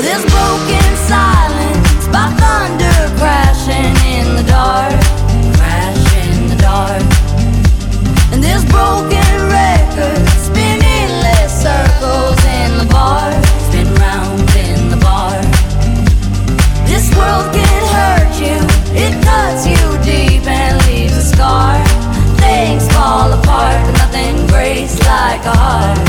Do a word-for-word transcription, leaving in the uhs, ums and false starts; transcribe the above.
This broken silence by thunder crashing in the dark, crash in the dark. And this broken record spinning less circles in the bar, spin round in the bar. This world can hurt you, it cuts you deep and leaves a scar. Things fall apart, but nothing breaks like a heart.